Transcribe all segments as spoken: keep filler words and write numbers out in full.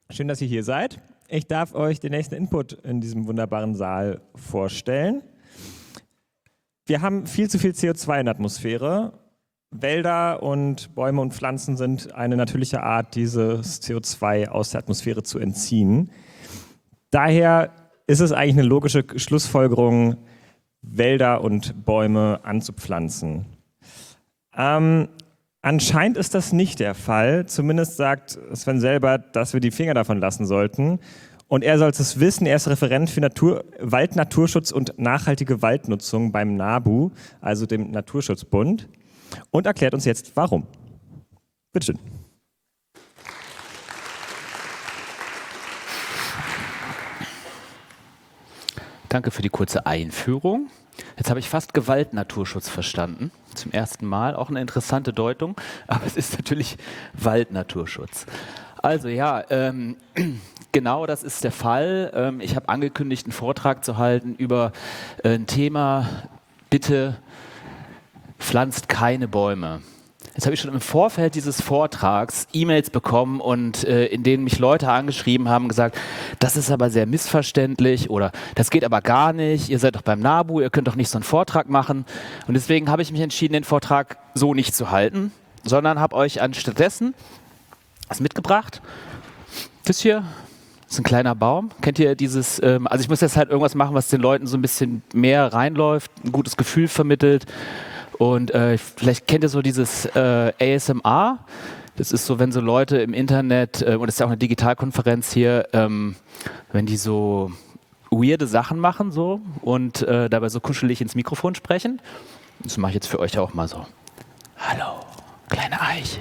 Schön, dass ihr hier seid. Ich darf euch den nächsten Input in diesem wunderbaren Saal vorstellen. Wir haben viel zu viel C O zwei in der Atmosphäre. Wälder und Bäume und Pflanzen sind eine natürliche Art, dieses C O zwei aus der Atmosphäre zu entziehen. Daher ist es eigentlich eine logische Schlussfolgerung, Wälder und Bäume anzupflanzen. Ähm, anscheinend ist das nicht der Fall. Zumindest sagt Sven selber, dass wir die Finger davon lassen sollten. Und er soll es wissen, er ist Referent für Natur, Waldnaturschutz und nachhaltige Waldnutzung beim NABU, also dem Naturschutzbund, und erklärt uns jetzt, warum. Bitte schön. Danke für die kurze Einführung. Jetzt habe ich fast Gewaltnaturschutz verstanden, zum ersten Mal. Auch eine interessante Deutung, aber es ist natürlich Waldnaturschutz. Also ja, ähm, genau das ist der Fall. Ähm, ich habe angekündigt, einen Vortrag zu halten über äh, ein Thema, bitte pflanzt keine Bäume. Jetzt habe ich schon im Vorfeld dieses Vortrags E-Mails bekommen und äh, in denen mich Leute angeschrieben haben, gesagt, das ist aber sehr missverständlich oder das geht aber gar nicht, ihr seid doch beim NABU, ihr könnt doch nicht so einen Vortrag machen. Und deswegen habe ich mich entschieden, den Vortrag so nicht zu halten, sondern habe euch anstattdessen was mitgebracht. Das hier ist ein kleiner Baum. Kennt ihr dieses, ähm, also ich muss jetzt halt irgendwas machen, was den Leuten so ein bisschen mehr reinläuft, ein gutes Gefühl vermittelt. Und äh, vielleicht kennt ihr so dieses äh, A S M R. Das ist so, wenn so Leute im Internet, äh, und das ist ja auch eine Digitalkonferenz hier, ähm, wenn die so weirde Sachen machen so und äh, dabei so kuschelig ins Mikrofon sprechen. Das mache ich jetzt für euch auch mal so. Hallo, kleine Eiche.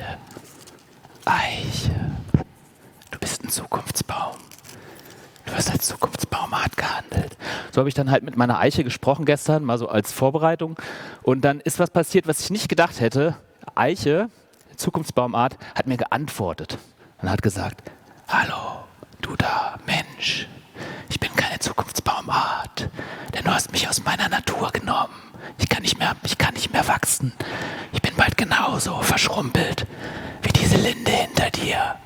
Eiche, du bist ein Zukunftsbaum. Du wirst als Zukunftsbaumart gehandelt. So habe ich dann halt mit meiner Eiche gesprochen gestern, mal so als Vorbereitung. Und dann ist was passiert, was ich nicht gedacht hätte. Eiche, Zukunftsbaumart, hat mir geantwortet und hat gesagt, hallo, du da, Mensch, ich bin keine Zukunftsbaumart, denn du hast mich aus meiner Natur genommen. Ich kann nicht mehr, ich kann nicht mehr wachsen. Ich bin bald genauso verschrumpelt wie diese Linde hinter dir.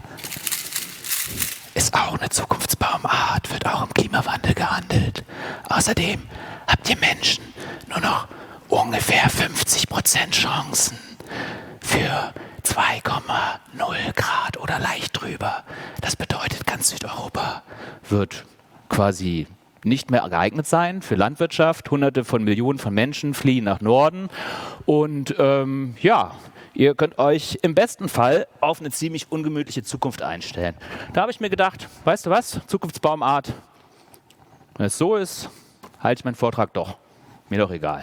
Ist auch eine Zukunftsbaumart, wird auch im Klimawandel gehandelt. Außerdem habt ihr Menschen nur noch ungefähr fünfzig Prozent Chancen für zwei Komma null Grad oder leicht drüber. Das bedeutet, ganz Südeuropa wird quasi nicht mehr geeignet sein für Landwirtschaft. Hunderte von Millionen von Menschen fliehen nach Norden. Und ähm, ja, ihr könnt euch im besten Fall auf eine ziemlich ungemütliche Zukunft einstellen. Da habe ich mir gedacht, weißt du was, Zukunftsbaumart, wenn es so ist, halte ich meinen Vortrag doch. Mir doch egal.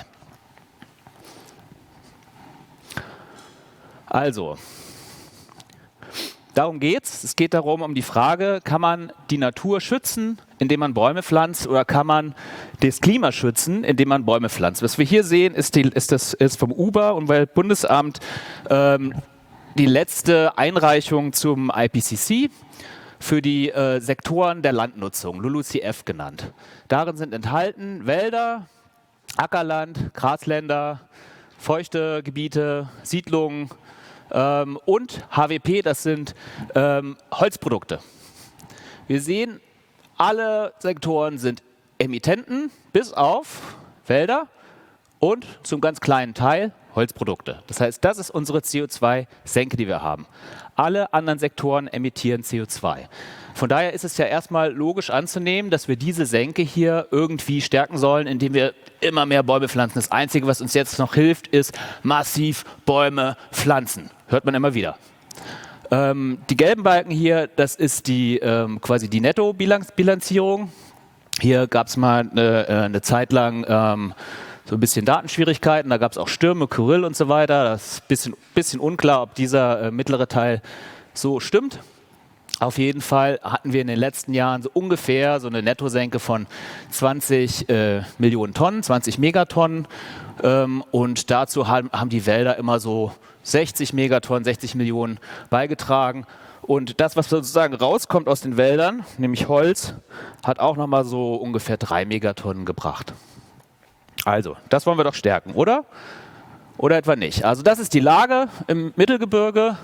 Also, darum geht's. Es geht darum, um die Frage, kann man die Natur schützen, indem man Bäume pflanzt, oder kann man das Klima schützen, indem man Bäume pflanzt? Was wir hier sehen, ist, die, ist, das, ist vom U B A, Umweltbundesamt, ähm, die letzte Einreichung zum I P C C für die äh, Sektoren der Landnutzung, L U L U C F genannt. Darin sind enthalten Wälder, Ackerland, Grasländer, feuchte Gebiete, Siedlungen, Ähm, und H W P, das sind ähm, Holzprodukte. Wir sehen, alle Sektoren sind Emittenten, bis auf Wälder und zum ganz kleinen Teil Holzprodukte. Das heißt, das ist unsere C O zwei Senke, die wir haben. Alle anderen Sektoren emittieren C O zwei. Von daher ist es ja erstmal logisch anzunehmen, dass wir diese Senke hier irgendwie stärken sollen, indem wir immer mehr Bäume pflanzen. Das Einzige, was uns jetzt noch hilft, ist massiv Bäume pflanzen. Hört man immer wieder. Ähm, die gelben Balken hier, das ist die ähm, quasi die Nettobilanzierung. Hier gab es mal eine, eine Zeit lang ähm, so ein bisschen Datenschwierigkeiten. Da gab es auch Stürme, Kyrill und so weiter. Das ist ein bisschen, bisschen unklar, ob dieser äh, mittlere Teil so stimmt. Auf jeden Fall hatten wir in den letzten Jahren so ungefähr so eine Nettosenke von zwanzig äh, Millionen Tonnen, zwanzig Megatonnen. Ähm, und dazu haben, haben die Wälder immer so sechzig Megatonnen, sechzig Millionen beigetragen. Und das, was sozusagen rauskommt aus den Wäldern, nämlich Holz, hat auch nochmal so ungefähr drei Megatonnen gebracht. Also, das wollen wir doch stärken, oder? Oder etwa nicht? Also das ist die Lage im Mittelgebirge.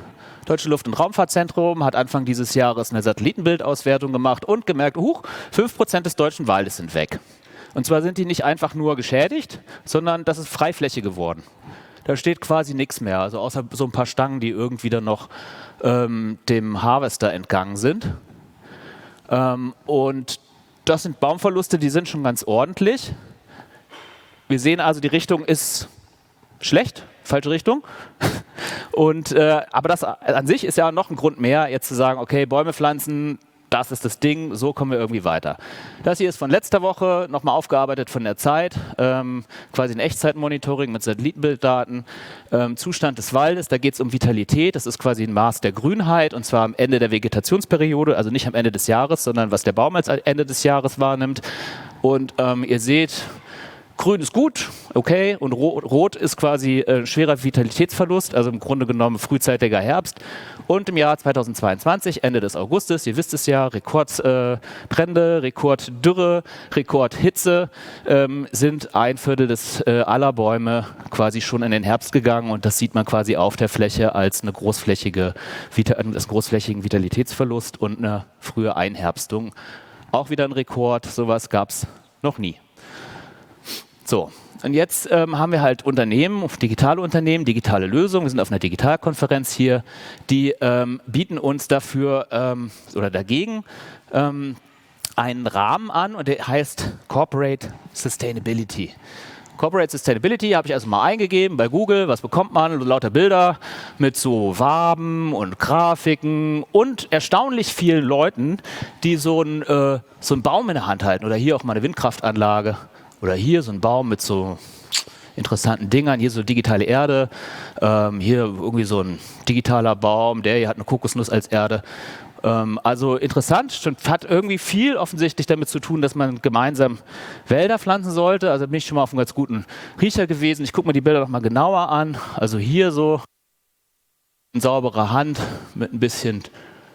Deutsche Luft- und Raumfahrtzentrum hat Anfang dieses Jahres eine Satellitenbildauswertung gemacht und gemerkt, huch, fünf Prozent des deutschen Waldes sind weg. Und zwar sind die nicht einfach nur geschädigt, sondern das ist Freifläche geworden. Da steht quasi nichts mehr, also außer so ein paar Stangen, die irgendwie dann noch ähm, dem Harvester entgangen sind. Ähm, und das sind Baumverluste, die sind schon ganz ordentlich. Wir sehen also, die Richtung ist schlecht, falsche Richtung. Und, äh, aber das an sich ist ja noch ein Grund mehr, jetzt zu sagen, okay, Bäume pflanzen, das ist das Ding, so kommen wir irgendwie weiter. Das hier ist von letzter Woche, nochmal aufgearbeitet von der Zeit, ähm, quasi ein Echtzeitmonitoring mit Satellitenbilddaten, ähm, Zustand des Waldes, da geht es um Vitalität, das ist quasi ein Maß der Grünheit und zwar am Ende der Vegetationsperiode, also nicht am Ende des Jahres, sondern was der Baum als Ende des Jahres wahrnimmt. Und ähm, ihr seht, Grün ist gut, okay, und Rot ist quasi äh, schwerer Vitalitätsverlust, also im Grunde genommen frühzeitiger Herbst. Und im Jahr zweitausendzweiundzwanzig, Ende des Augustes, ihr wisst es ja, Rekordbrände, äh, Rekorddürre, Rekordhitze, ähm, sind ein Viertel des, äh, aller Bäume quasi schon in den Herbst gegangen und das sieht man quasi auf der Fläche als eine großflächige, als großflächigen Vitalitätsverlust und eine frühe Einherbstung. Auch wieder ein Rekord, sowas gab es noch nie. So, und jetzt ähm, haben wir halt Unternehmen, digitale Unternehmen, digitale Lösungen. Wir sind auf einer Digitalkonferenz hier, die ähm, bieten uns dafür ähm, oder dagegen ähm, einen Rahmen an und der heißt Corporate Sustainability. Corporate Sustainability habe ich also mal eingegeben bei Google. Was bekommt man? Lauter Bilder mit so Waben und Grafiken und erstaunlich vielen Leuten, die so einen, äh, so einen Baum in der Hand halten oder hier auch mal eine Windkraftanlage. Oder hier so ein Baum mit so interessanten Dingern, hier so digitale Erde, ähm, hier irgendwie so ein digitaler Baum, der hier hat eine Kokosnuss als Erde. Ähm, also interessant, hat irgendwie viel offensichtlich damit zu tun, dass man gemeinsam Wälder pflanzen sollte. Also bin ich schon mal auf einem ganz guten Riecher gewesen. Ich gucke mir die Bilder noch mal genauer an. Also hier so eine saubere Hand mit ein bisschen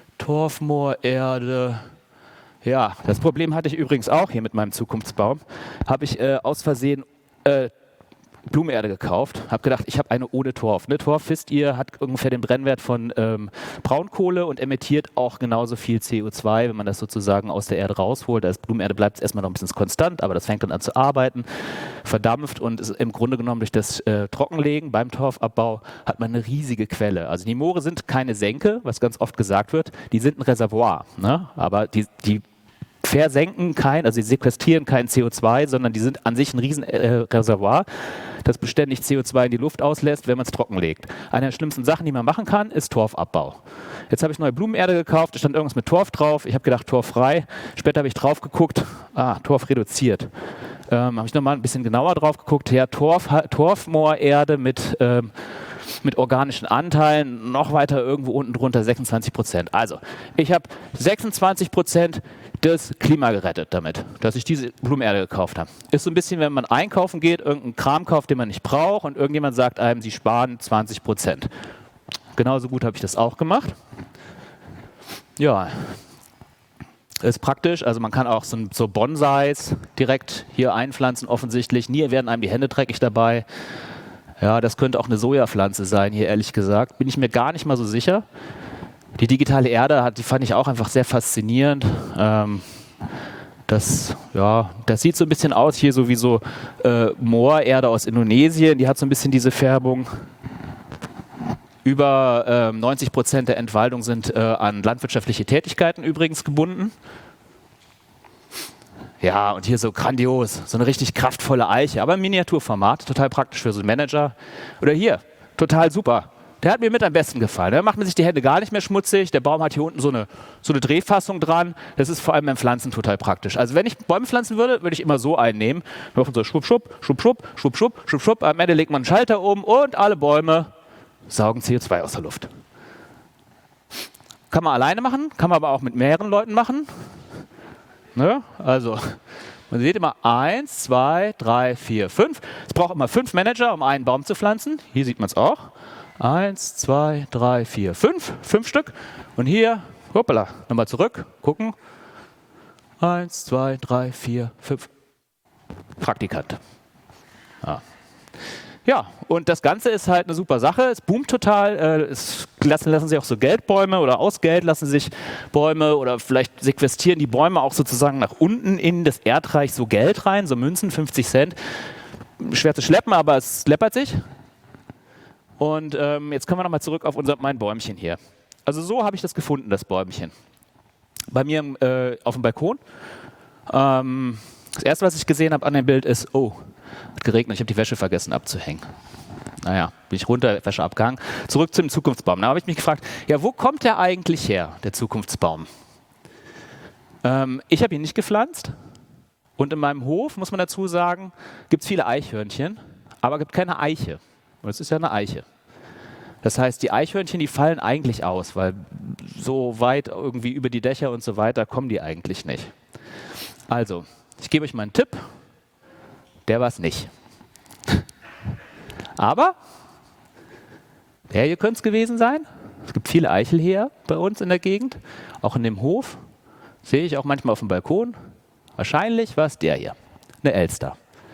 Torfmoorerde. Ja, das Problem hatte ich übrigens auch hier mit meinem Zukunftsbaum. Habe ich äh, aus Versehen äh, Blumenerde gekauft. Habe gedacht, ich habe eine ohne Torf. Ne? Torf, wisst ihr, hat ungefähr den Brennwert von ähm, Braunkohle und emittiert auch genauso viel C O zwei, wenn man das sozusagen aus der Erde rausholt. Als Blumenerde bleibt es erstmal noch ein bisschen konstant, aber das fängt dann an zu arbeiten, verdampft und ist im Grunde genommen durch das äh, Trockenlegen beim Torfabbau hat man eine riesige Quelle. Also die Moore sind keine Senke, was ganz oft gesagt wird, die sind ein Reservoir. Ne? Aber die, die versenken kein, also sie sequestrieren kein C O zwei, sondern die sind an sich ein riesen äh, Reservoir, das beständig C O zwei in die Luft auslässt, wenn man es trockenlegt. Eine der schlimmsten Sachen, die man machen kann, ist Torfabbau. Jetzt habe ich neue Blumenerde gekauft, da stand irgendwas mit Torf drauf, ich habe gedacht torffrei, später habe ich drauf geguckt, ah, Torf reduziert. Ähm, habe ich nochmal ein bisschen genauer drauf geguckt, ja, Torf, Torfmoorerde mit ähm, mit organischen Anteilen, noch weiter irgendwo unten drunter sechsundzwanzig Prozent. Also, ich habe sechsundzwanzig Prozent des Klima gerettet damit, dass ich diese Blumenerde gekauft habe. Ist so ein bisschen, wenn man einkaufen geht, irgendeinen Kram kauft, den man nicht braucht und irgendjemand sagt einem, sie sparen zwanzig Prozent. Genauso gut habe ich das auch gemacht. Ja, ist praktisch, also man kann auch so, so Bonsais direkt hier einpflanzen, offensichtlich. Nie werden einem die Hände dreckig dabei. Ja, das könnte auch eine Sojapflanze sein, hier ehrlich gesagt. Bin ich mir gar nicht mal so sicher. Die digitale Erde, hat, die fand ich auch einfach sehr faszinierend. Ähm, das, ja, das sieht so ein bisschen aus hier so wie so äh, Moorerde aus Indonesien. Die hat so ein bisschen diese Färbung. Über äh, neunzig Prozent der Entwaldung sind äh, an landwirtschaftliche Tätigkeiten übrigens gebunden. Ja, und hier so grandios, so eine richtig kraftvolle Eiche, aber im Miniaturformat, total praktisch für so einen Manager. Oder hier, total super. Der hat mir mit am besten gefallen. Da macht man sich die Hände gar nicht mehr schmutzig. Der Baum hat hier unten so eine, so eine Drehfassung dran. Das ist vor allem beim Pflanzen total praktisch. Also wenn ich Bäume pflanzen würde, würde ich immer so einen nehmen. Wir machen so schwupp, schwupp, schwupp, schwupp, schwupp, schwupp, schwupp, schwupp. Am Ende legt man einen Schalter um und alle Bäume saugen C O zwei aus der Luft. Kann man alleine machen, kann man aber auch mit mehreren Leuten machen. Ne? Also, man sieht immer eins, zwei, drei, vier, fünf. Es braucht immer fünf Manager, um einen Baum zu pflanzen. Hier sieht man es auch. Eins, zwei, drei, vier, fünf. Fünf Stück. Und hier, hoppala, nochmal zurück, gucken. Eins, zwei, drei, vier, fünf. Praktikant. Ja. Ja, und das Ganze ist halt eine super Sache. Es boomt total. Äh, es lassen, lassen sich auch so Geldbäume oder aus Geld lassen sich Bäume oder vielleicht sequestrieren die Bäume auch sozusagen nach unten in das Erdreich so Geld rein, so Münzen, fünfzig Cent. Schwer zu schleppen, aber es läppert sich. Und ähm, jetzt kommen wir nochmal zurück auf unser, mein Bäumchen hier. Also so habe ich das gefunden, das Bäumchen. Bei mir äh, auf dem Balkon. Ähm, das erste, was ich gesehen habe an dem Bild ist, oh, hat geregnet, ich habe die Wäsche vergessen abzuhängen. Naja, bin ich runter, Wäsche abgehangen. Zurück zum Zukunftsbaum. Da habe ich mich gefragt, ja, wo kommt der eigentlich her, der Zukunftsbaum? Ähm, ich habe ihn nicht gepflanzt. Und in meinem Hof, muss man dazu sagen, gibt es viele Eichhörnchen, aber gibt keine Eiche. Und es ist ja eine Eiche. Das heißt, die Eichhörnchen, die fallen eigentlich aus, weil so weit irgendwie über die Dächer und so weiter kommen die eigentlich nicht. Also, ich gebe euch mal einen Tipp. Der war es nicht. Aber der hier könnte es gewesen sein. Es gibt viele Eichel hier bei uns in der Gegend, auch in dem Hof. Sehe ich auch manchmal auf dem Balkon. Wahrscheinlich war es der hier, eine Elster.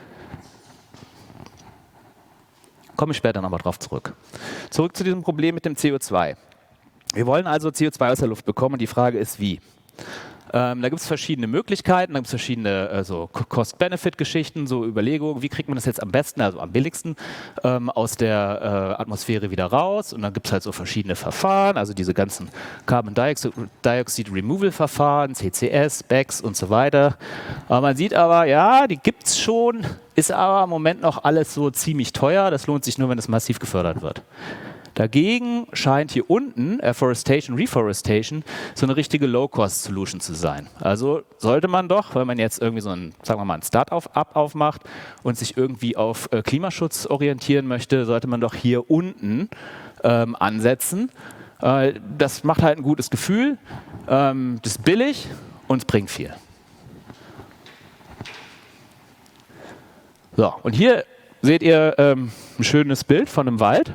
Komme ich später nochmal drauf zurück. Zurück zu diesem Problem mit dem C O zwei. Wir wollen also C O zwei aus der Luft bekommen und die Frage ist, wie? Ähm, da gibt es verschiedene Möglichkeiten, da gibt es verschiedene also Cost-Benefit-Geschichten, so Überlegungen, wie kriegt man das jetzt am besten, also am billigsten ähm, aus der äh, Atmosphäre wieder raus. Und dann gibt es halt so verschiedene Verfahren, also diese ganzen Carbon Dioxide Removal Verfahren, C C S, B E C S und so weiter. Aber man sieht aber, ja, die gibt es schon, ist aber im Moment noch alles so ziemlich teuer. Das lohnt sich nur, wenn es massiv gefördert wird. Dagegen scheint hier unten Afforestation, Reforestation so eine richtige Low-Cost-Solution zu sein. Also sollte man doch, wenn man jetzt irgendwie so ein, sagen wir mal, ein Start-up aufmacht und sich irgendwie auf äh, Klimaschutz orientieren möchte, sollte man doch hier unten ähm, ansetzen. Äh, das macht halt ein gutes Gefühl, ähm, das ist billig und es bringt viel. So, und hier seht ihr ähm, ein schönes Bild von einem Wald.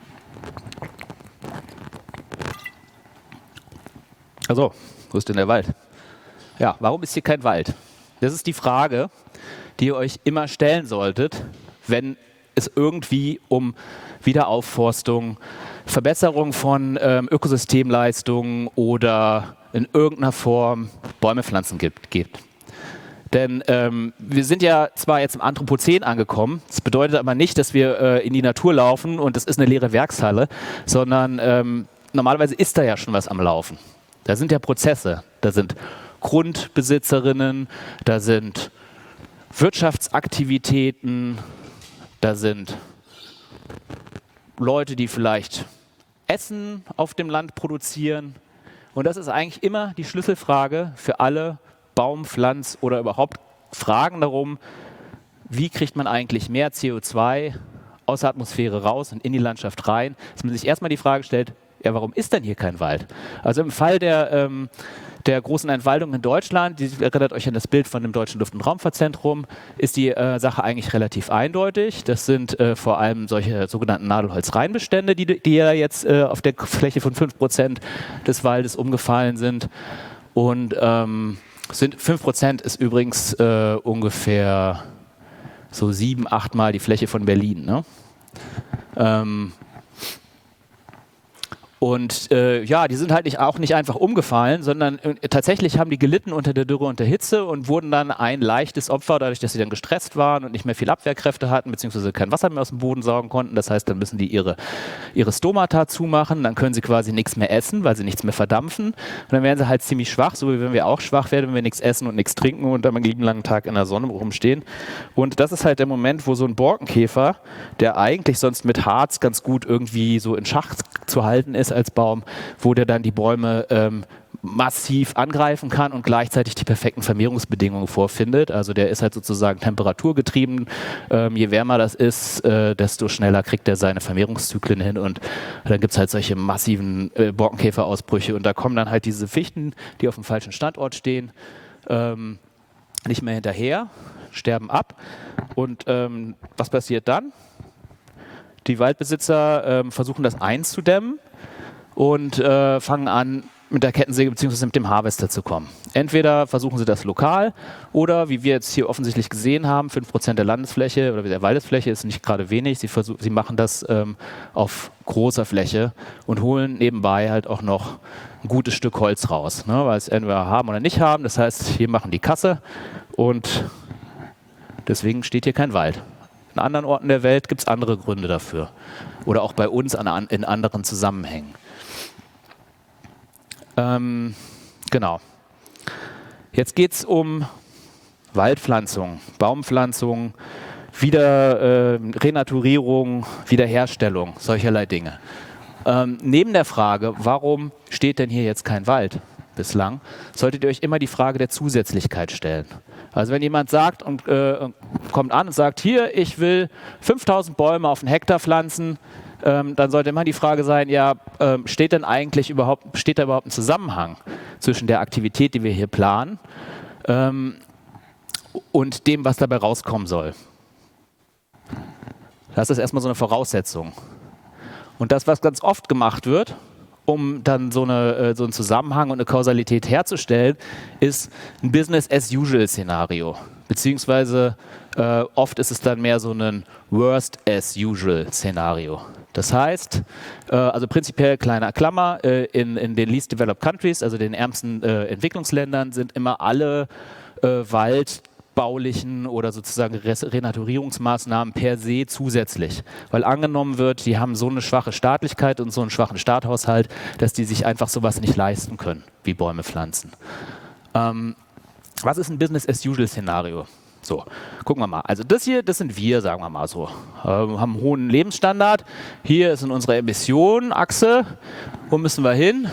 Also, wo ist denn der Wald? Ja, warum ist hier kein Wald? Das ist die Frage, die ihr euch immer stellen solltet, wenn es irgendwie um Wiederaufforstung, Verbesserung von ähm, Ökosystemleistungen oder in irgendeiner Form Bäume pflanzen gibt. gibt. Denn ähm, wir sind ja zwar jetzt im Anthropozän angekommen, das bedeutet aber nicht, dass wir äh, in die Natur laufen und es ist eine leere Werkshalle, sondern ähm, normalerweise ist da ja schon was am Laufen. Da sind ja Prozesse, da sind Grundbesitzerinnen, da sind Wirtschaftsaktivitäten, da sind Leute, die vielleicht Essen auf dem Land produzieren. Und das ist eigentlich immer die Schlüsselfrage für alle Baum-, Pflanz- oder überhaupt Fragen darum, wie kriegt man eigentlich mehr C O zwei aus der Atmosphäre raus und in die Landschaft rein, dass man sich erstmal die Frage stellt, ja, warum ist denn hier kein Wald? Also im Fall der, ähm, der großen Entwaldung in Deutschland, die erinnert euch an das Bild von dem Deutschen Luft- und Raumfahrtzentrum, ist die äh, Sache eigentlich relativ eindeutig. Das sind äh, vor allem solche sogenannten Nadelholz-Reinbestände, die, die ja jetzt äh, auf der Fläche von fünf Prozent des Waldes umgefallen sind. Und ähm, sind, fünf Prozent ist übrigens äh, ungefähr so sieben, acht Mal die Fläche von Berlin. Ne? Ähm, Und äh, ja, die sind halt nicht, auch nicht einfach umgefallen, sondern äh, tatsächlich haben die gelitten unter der Dürre und der Hitze und wurden dann ein leichtes Opfer, dadurch, dass sie dann gestresst waren und nicht mehr viel Abwehrkräfte hatten, beziehungsweise kein Wasser mehr aus dem Boden saugen konnten. Das heißt, dann müssen die ihre, ihre Stomata zumachen, dann können sie quasi nichts mehr essen, weil sie nichts mehr verdampfen. Und dann werden sie halt ziemlich schwach, so wie wenn wir auch schwach werden, wenn wir nichts essen und nichts trinken und dann einen lieben langen Tag in der Sonne rumstehen. Und das ist halt der Moment, wo so ein Borkenkäfer, der eigentlich sonst mit Harz ganz gut irgendwie so in Schach zu halten ist, als Baum, wo der dann die Bäume ähm, massiv angreifen kann und gleichzeitig die perfekten Vermehrungsbedingungen vorfindet. Also der ist halt sozusagen temperaturgetrieben. Ähm, je wärmer das ist, äh, desto schneller kriegt er seine Vermehrungszyklen hin und dann gibt es halt solche massiven äh, Borkenkäferausbrüche und da kommen dann halt diese Fichten, die auf dem falschen Standort stehen, ähm, nicht mehr hinterher, sterben ab und ähm, was passiert dann? Die Waldbesitzer ähm, versuchen das einzudämmen und äh, fangen an, mit der Kettensäge bzw. mit dem Harvester zu kommen. Entweder versuchen sie das lokal oder, wie wir jetzt hier offensichtlich gesehen haben, fünf Prozent der Landesfläche oder der Waldesfläche ist nicht gerade wenig. Sie, versuch, sie machen das ähm, auf großer Fläche und holen nebenbei halt auch noch ein gutes Stück Holz raus, ne, weil es entweder haben oder nicht haben. Das heißt, hier machen die Kasse und deswegen steht hier kein Wald. In anderen Orten der Welt gibt es andere Gründe dafür. Oder auch bei uns an, in anderen Zusammenhängen. Ähm, genau. Jetzt geht es um Waldpflanzung, Baumpflanzung, Wieder, äh, Renaturierung, Wiederherstellung, solcherlei Dinge. Ähm, neben der Frage, warum steht denn hier jetzt kein Wald bislang, solltet ihr euch immer die Frage der Zusätzlichkeit stellen. Also wenn jemand sagt und äh, kommt an und sagt, hier, ich will fünftausend Bäume auf einen Hektar pflanzen, ähm, dann sollte immer die Frage sein, ja, ähm, steht denn eigentlich überhaupt, besteht da überhaupt ein Zusammenhang zwischen der Aktivität, die wir hier planen, ähm, und dem, was dabei rauskommen soll. Das ist erstmal so eine Voraussetzung. Und das, was ganz oft gemacht wird, um dann so, eine, so einen Zusammenhang und eine Kausalität herzustellen, ist ein Business-as-usual-Szenario. Beziehungsweise äh, oft ist es dann mehr so ein Worst-as-usual-Szenario. Das heißt, äh, also prinzipiell kleiner Klammer, äh, in, in den Least Developed Countries, also den ärmsten äh, Entwicklungsländern, sind immer alle äh, Wald- baulichen oder sozusagen Renaturierungsmaßnahmen per se zusätzlich. Weil angenommen wird, die haben so eine schwache Staatlichkeit und so einen schwachen Staathaushalt, dass die sich einfach sowas nicht leisten können, wie Bäume pflanzen. Ähm, was ist ein Business-as-usual-Szenario? So, gucken wir mal. Also das hier, das sind wir, sagen wir mal so. Äh, wir haben einen hohen Lebensstandard. Hier ist in unserer Emissionenachse. Wo müssen wir hin?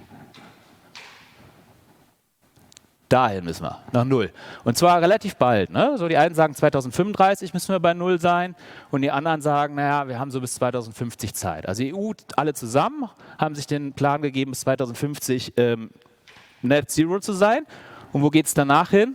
Dahin müssen wir, nach Null. Und zwar relativ bald. Ne? So die einen sagen, zweitausendfünfunddreißig müssen wir bei Null sein und die anderen sagen, naja, wir haben so bis zweitausendfünfzig Zeit. Also die E U, alle zusammen, haben sich den Plan gegeben, bis zweitausendfünfzig ähm, Net Zero zu sein. Und wo geht es danach hin?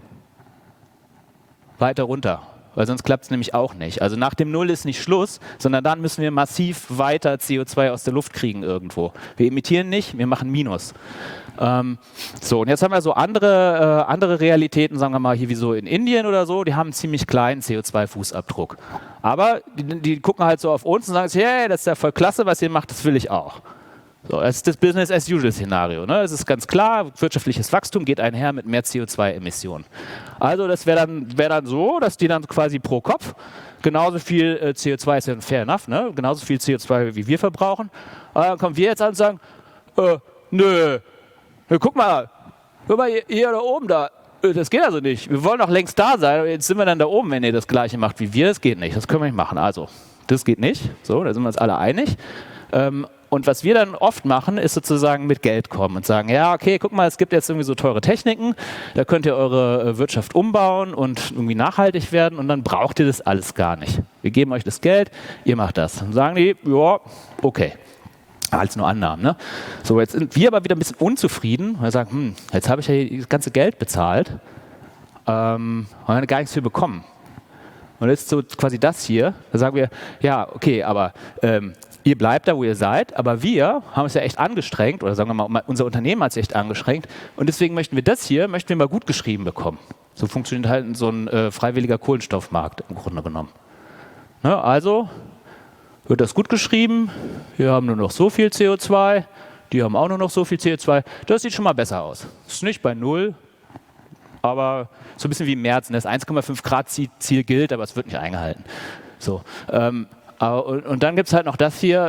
Weiter runter. Weil sonst klappt es nämlich auch nicht. Also nach dem Null ist nicht Schluss, sondern dann müssen wir massiv weiter C O zwei aus der Luft kriegen irgendwo. Wir emittieren nicht, wir machen Minus. Ähm, so, und jetzt haben wir so andere, äh, andere Realitäten, sagen wir mal hier wie so in Indien oder so, die haben einen ziemlich kleinen C O zwei Fußabdruck. Aber die, die gucken halt so auf uns und sagen, hey, das ist ja voll klasse, was ihr macht, das will ich auch. So, das ist das Business-as-usual-Szenario. Ne? Es ist ganz klar, wirtschaftliches Wachstum geht einher mit mehr C O zwei Emissionen. Also das wäre dann, wär dann so, dass die dann quasi pro Kopf genauso viel äh, C O zwei, ist ja fair enough, ne? Genauso viel C O zwei wie wir verbrauchen. Aber dann kommen wir jetzt an und sagen, äh, nö, nö, guck mal, guck mal, ihr, ihr da oben da, äh, das geht also nicht. Wir wollen doch längst da sein, jetzt sind wir dann da oben, wenn ihr das Gleiche macht wie wir, das geht nicht, das können wir nicht machen. Also, das geht nicht, so, da sind wir uns alle einig. Ähm, Und was wir dann oft machen, ist sozusagen mit Geld kommen und sagen, ja, okay, guck mal, es gibt jetzt irgendwie so teure Techniken, da könnt ihr eure Wirtschaft umbauen und irgendwie nachhaltig werden und dann braucht ihr das alles gar nicht. Wir geben euch das Geld, ihr macht das. Dann sagen die, ja, okay. Als nur Annahmen. Ne? So, jetzt sind wir aber wieder ein bisschen unzufrieden, weil wir sagen, hm, jetzt habe ich ja das ganze Geld bezahlt ähm, und dann gar nichts für bekommen. Und jetzt so quasi das hier, da sagen wir, ja, okay, aber ähm, ihr bleibt da, wo ihr seid, aber wir haben es ja echt angestrengt, oder sagen wir mal, unser Unternehmen hat es echt angestrengt und deswegen möchten wir das hier, möchten wir mal gut geschrieben bekommen. So funktioniert halt so ein äh, freiwilliger Kohlenstoffmarkt im Grunde genommen. Ne, also wird das gut geschrieben, wir haben nur noch so viel C O zwei, die haben auch nur noch so viel C O zwei, das sieht schon mal besser aus. Ist nicht bei Null, aber so ein bisschen wie im März, das eins Komma fünf Grad Ziel gilt, aber es wird nicht eingehalten. So, ähm, Und, und dann gibt es halt noch das hier.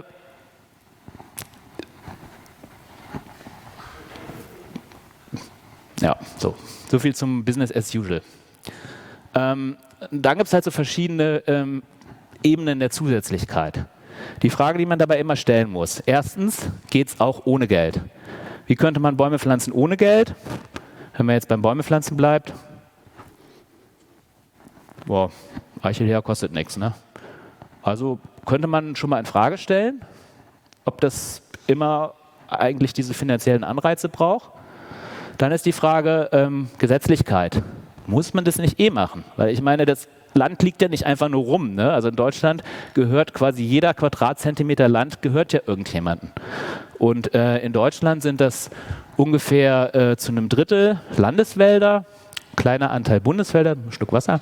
Ja, so. So viel zum Business as usual. Ähm, dann gibt es halt so verschiedene ähm, Ebenen der Zusätzlichkeit. Die Frage, die man dabei immer stellen muss. Erstens, geht es auch ohne Geld? Wie könnte man Bäume pflanzen ohne Geld? Wenn man jetzt beim Bäumepflanzen bleibt. Boah, Eichel her kostet nichts, ne? Also könnte man schon mal in Frage stellen, ob das immer eigentlich diese finanziellen Anreize braucht. Dann ist die Frage ähm, Gesetzlichkeit. Muss man das nicht eh machen? Weil ich meine, das Land liegt ja nicht einfach nur rum. Ne? Also in Deutschland gehört quasi jeder Quadratzentimeter Land gehört ja irgendjemandem. Und äh, in Deutschland sind das ungefähr äh, zu einem Drittel Landeswälder, kleiner Anteil Bundeswälder, ein Schluck Wasser.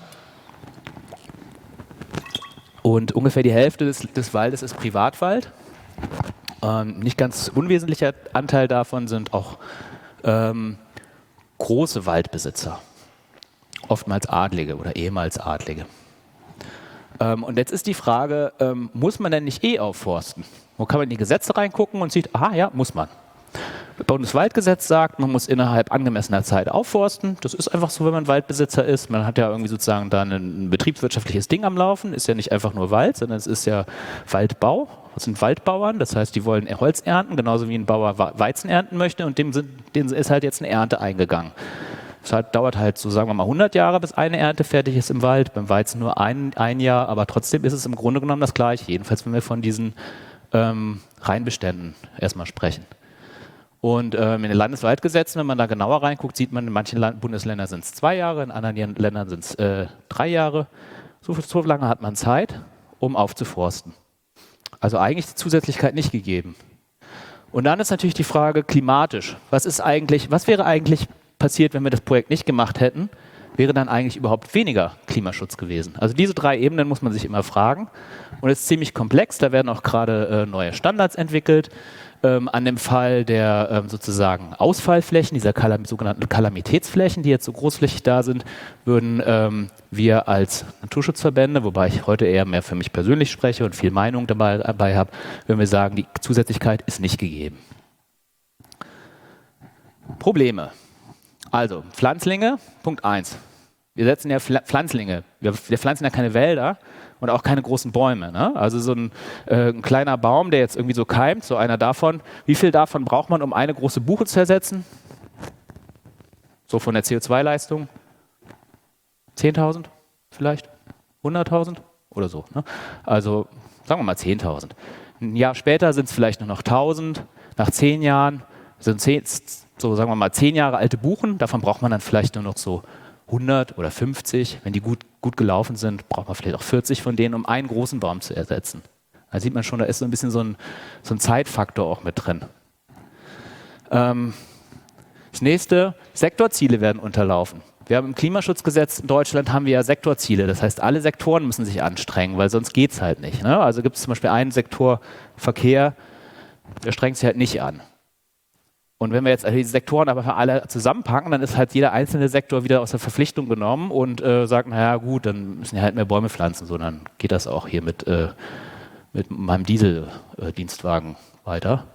Und ungefähr die Hälfte des, des Waldes ist Privatwald. Ähm, nicht ganz unwesentlicher Anteil davon sind auch ähm, große Waldbesitzer. Oftmals Adlige oder ehemals Adlige. Ähm, und jetzt ist die Frage, ähm, muss man denn nicht eh aufforsten? Wo kann man in die Gesetze reingucken und sieht, aha, ja, muss man. Das Bundeswaldgesetz sagt, man muss innerhalb angemessener Zeit aufforsten. Das ist einfach so, wenn man Waldbesitzer ist. Man hat ja irgendwie sozusagen da ein betriebswirtschaftliches Ding am Laufen. Ist ja nicht einfach nur Wald, sondern es ist ja Waldbau. Das sind Waldbauern, das heißt, die wollen Holz ernten, genauso wie ein Bauer Weizen ernten möchte. Und dem, sind, dem ist halt jetzt eine Ernte eingegangen. Es halt, dauert halt so, sagen wir mal, hundert Jahre, bis eine Ernte fertig ist im Wald. Beim Weizen nur ein, ein Jahr, aber trotzdem ist es im Grunde genommen das Gleiche. Jedenfalls, wenn wir von diesen ähm, Reinbeständen erstmal sprechen. Und ähm, in den Landeswaldgesetzen, wenn man da genauer reinguckt, sieht man, in manchen Land Bundesländern sind es zwei Jahre, in anderen Ländern sind es äh, drei Jahre. So, so lange hat man Zeit, um aufzuforsten. Also eigentlich die Zusätzlichkeit nicht gegeben. Und dann ist natürlich die Frage klimatisch. Was ist eigentlich, was wäre eigentlich passiert, wenn wir das Projekt nicht gemacht hätten? Wäre dann eigentlich überhaupt weniger Klimaschutz gewesen? Also diese drei Ebenen muss man sich immer fragen. Und es ist ziemlich komplex, da werden auch gerade äh, neue Standards entwickelt. Ähm, an dem Fall der ähm, sozusagen Ausfallflächen, dieser Kalam sogenannten Kalamitätsflächen, die jetzt so großflächig da sind, würden ähm, wir als Naturschutzverbände, wobei ich heute eher mehr für mich persönlich spreche und viel Meinung dabei, dabei habe, würden wir sagen, die Zusätzlichkeit ist nicht gegeben. Probleme. Also, Pflanzlinge, Punkt eins. Wir setzen ja Pflanzlinge, wir, wir pflanzen ja keine Wälder und auch keine großen Bäume. Ne? Also so ein, äh, ein kleiner Baum, der jetzt irgendwie so keimt, so einer davon. Wie viel davon braucht man, um eine große Buche zu ersetzen? So von der C O zwei Leistung? zehntausend vielleicht? hunderttausend? Oder so. Ne? Also sagen wir mal zehntausend. Ein Jahr später sind es vielleicht nur noch tausend. Nach zehn Jahren sind zehn, so sagen wir mal zehn Jahre alte Buchen. Davon braucht man dann vielleicht nur noch so hundert oder fünfzig, wenn die gut, gut gelaufen sind, braucht man vielleicht auch vierzig von denen, um einen großen Baum zu ersetzen. Da sieht man schon, da ist so ein bisschen so ein, so ein Zeitfaktor auch mit drin. Ähm, das nächste, Sektorziele werden unterlaufen. Wir haben im Klimaschutzgesetz in Deutschland haben wir ja Sektorziele, das heißt, alle Sektoren müssen sich anstrengen, weil sonst geht es halt nicht. Ne? Also gibt es zum Beispiel einen Sektor Verkehr, der strengt sich halt nicht an. Und wenn wir jetzt diese Sektoren aber für alle zusammenpacken, dann ist halt jeder einzelne Sektor wieder aus der Verpflichtung genommen und äh, sagt, naja gut, dann müssen wir halt mehr Bäume pflanzen, so dann geht das auch hier mit, äh, mit meinem Dieseldienstwagen äh, weiter.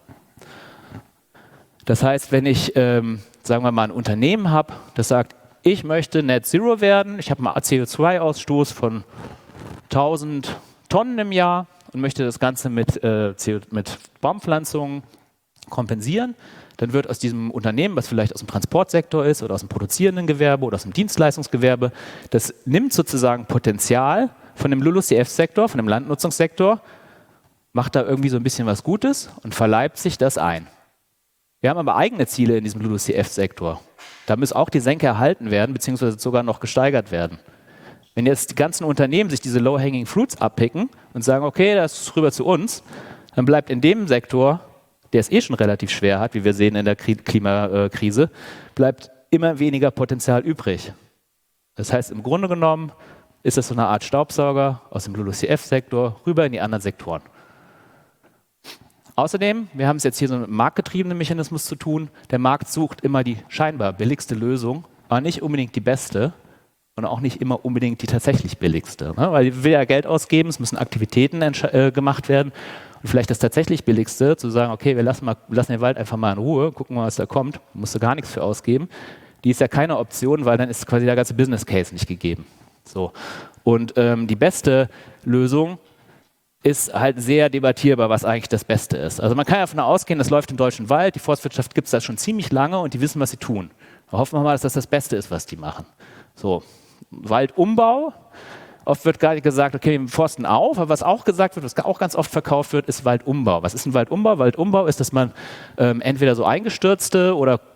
Das heißt, wenn ich, ähm, sagen wir mal, ein Unternehmen habe, das sagt, ich möchte Net Zero werden, ich habe einen C O zwei Ausstoß von tausend Tonnen im Jahr und möchte das Ganze mit, äh, mit Baumpflanzungen kompensieren, dann wird aus diesem Unternehmen, was vielleicht aus dem Transportsektor ist oder aus dem produzierenden Gewerbe oder aus dem Dienstleistungsgewerbe, das nimmt sozusagen Potenzial von dem L U L U C F-Sektor, von dem Landnutzungssektor, macht da irgendwie so ein bisschen was Gutes und verleibt sich das ein. Wir haben aber eigene Ziele in diesem L U L U C F-Sektor. Da muss auch die Senke erhalten werden, beziehungsweise sogar noch gesteigert werden. Wenn jetzt die ganzen Unternehmen sich diese Low-Hanging Fruits abpicken und sagen, okay, das ist rüber zu uns, dann bleibt in dem Sektor, der es eh schon relativ schwer hat, wie wir sehen in der Klimakrise, bleibt immer weniger Potenzial übrig. Das heißt, im Grunde genommen ist das so eine Art Staubsauger aus dem L U L U C F-Sektor rüber in die anderen Sektoren. Außerdem, wir haben es jetzt hier so mit einem marktgetriebenen Mechanismus zu tun, der Markt sucht immer die scheinbar billigste Lösung, aber nicht unbedingt die beste und auch nicht immer unbedingt die tatsächlich billigste. Ne? Weil die will ja Geld ausgeben, es müssen Aktivitäten äh, gemacht werden. Und vielleicht das tatsächlich Billigste, zu sagen, okay, wir lassen, mal, lassen den Wald einfach mal in Ruhe, gucken mal, was da kommt, musst du gar nichts für ausgeben. Die ist ja keine Option, weil dann ist quasi der ganze Business Case nicht gegeben. So. Und ähm, die beste Lösung ist halt sehr debattierbar, was eigentlich das Beste ist. Also man kann ja davon ausgehen, das läuft im deutschen Wald, die Forstwirtschaft gibt es da schon ziemlich lange und die wissen, was sie tun. Da hoffen wir mal, dass das das Beste ist, was die machen. So. Waldumbau. Oft wird gar nicht gesagt, okay, wir forsten auf, aber was auch gesagt wird, was auch ganz oft verkauft wird, ist Waldumbau. Was ist ein Waldumbau? Waldumbau ist, dass man ähm, entweder so eingestürzte oder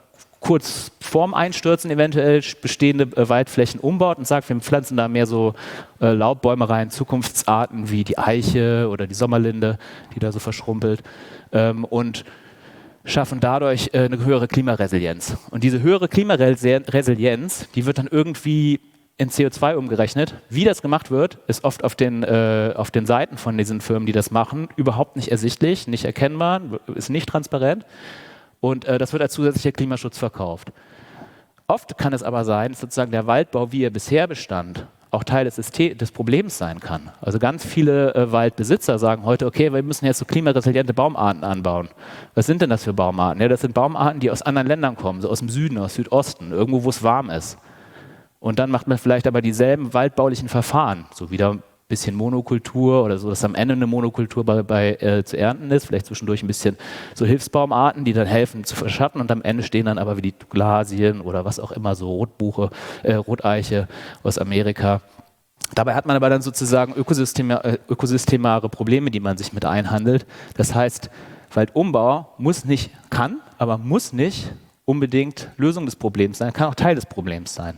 kurz vorm Einstürzen eventuell bestehende äh, Waldflächen umbaut und sagt, wir pflanzen da mehr so äh, Laubbäume rein, Zukunftsarten wie die Eiche oder die Sommerlinde, die da so verschrumpelt, ähm, und schaffen dadurch äh, eine höhere Klimaresilienz. Und diese höhere Klimaresilienz, die wird dann irgendwie in C O zwei umgerechnet. Wie das gemacht wird, ist oft auf den, äh, auf den Seiten von diesen Firmen, die das machen, überhaupt nicht ersichtlich, nicht erkennbar, ist nicht transparent. Und äh, das wird als zusätzlicher Klimaschutz verkauft. Oft kann es aber sein, dass sozusagen der Waldbau, wie er bisher bestand, auch Teil des, System, des Problems sein kann. Also ganz viele äh, Waldbesitzer sagen heute, okay, wir müssen jetzt so klimaresiliente Baumarten anbauen. Was sind denn das für Baumarten? Ja, das sind Baumarten, die aus anderen Ländern kommen, so aus dem Süden, aus Südosten, irgendwo, wo es warm ist. Und dann macht man vielleicht aber dieselben waldbaulichen Verfahren, so wieder ein bisschen Monokultur oder so, dass am Ende eine Monokultur bei, bei äh, zu ernten ist, vielleicht zwischendurch ein bisschen so Hilfsbaumarten, die dann helfen zu verschatten, und am Ende stehen dann aber wie die Douglasien oder was auch immer, so Rotbuche, äh, Roteiche aus Amerika. Dabei hat man aber dann sozusagen Ökosystema, äh, ökosystemare Probleme, die man sich mit einhandelt. Das heißt, Waldumbau muss nicht, kann, aber muss nicht unbedingt Lösung des Problems sein, kann auch Teil des Problems sein.